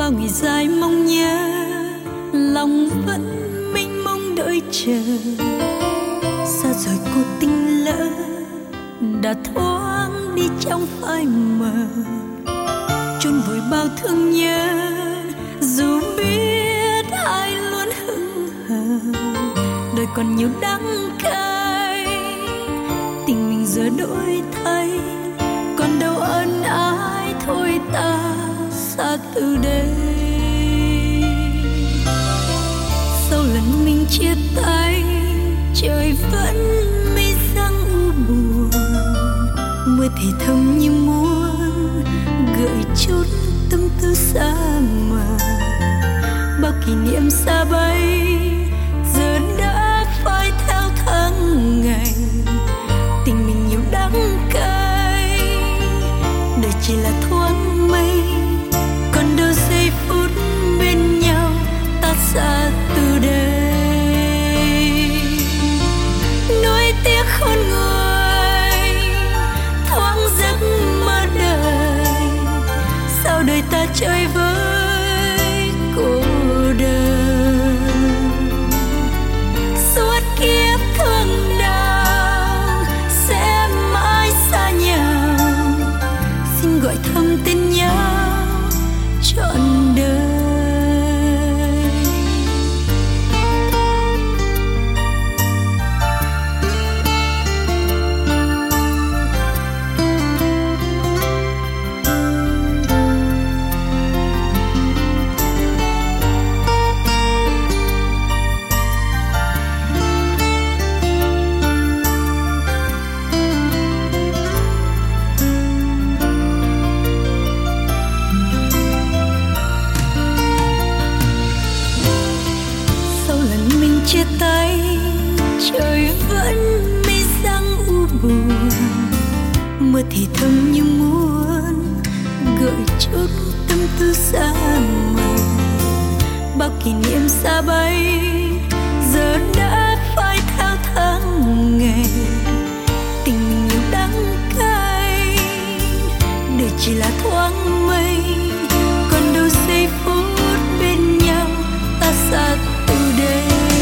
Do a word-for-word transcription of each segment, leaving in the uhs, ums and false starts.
bao ngày dài mong nhớ, lòng vẫn mênh mông đợi chờ. Xa rồi cô tình lỡ đã thoáng đi trong phai mờ, chôn vùi bao thương nhớ dù biết ai luôn hững hờ. Đời còn nhiều đắng cay, tình mình giờ đổi thay, còn đâu ân ái thôi ta xa từ đây. Sau lần mình chia tay, trời vẫn mây giăng u buồn, mưa thì thầm như muốn gợi chút tâm tư xa mờ. Bao kỷ niệm xa bay giờ đã phai theo tháng ngày, tình mình nhiều đắng cay, đời chỉ là thoáng mây, còn đâu giây phút bên nhau ta xa từ đây. Nuối tiếc khôn nguôi thoáng giấc mơ đời, sao đời ta chơi với cô đơn. Suốt kiếp thương đau sẽ mãi xa nhau, xin gọi thầm tên nhau trọn đời. Chia tay trời vẫn mây giăng u buồn, mưa thì thầm như muốn gợi chút tâm tư xa mờ. Bao kỷ niệm xa bay giờ đã phai theo tháng ngày, tình mình nhiều đắng cay, đời chỉ là thoáng mây, còn đâu giây phút bên nhau ta xa từ đây.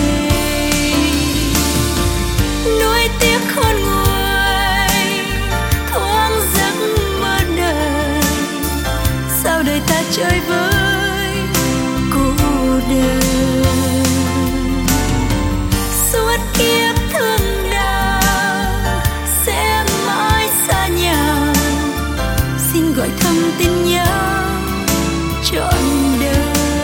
Nuối tiếc khôn nguôi thoáng giấc mơ đời, sao đời ta chơi với cô đơn. Suốt kiếp thương đau sẽ mãi xa nhau, xin gọi thầm tên nhau trọn đời.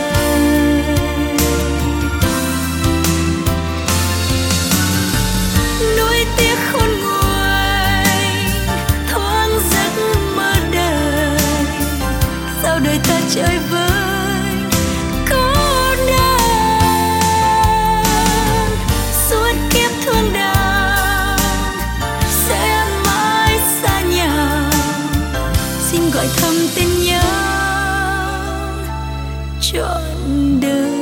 Chơi với cô đơn, suốt kiếp thương đau sẽ mãi xa nhau, xin gọi thầm tên nhau trọn đời.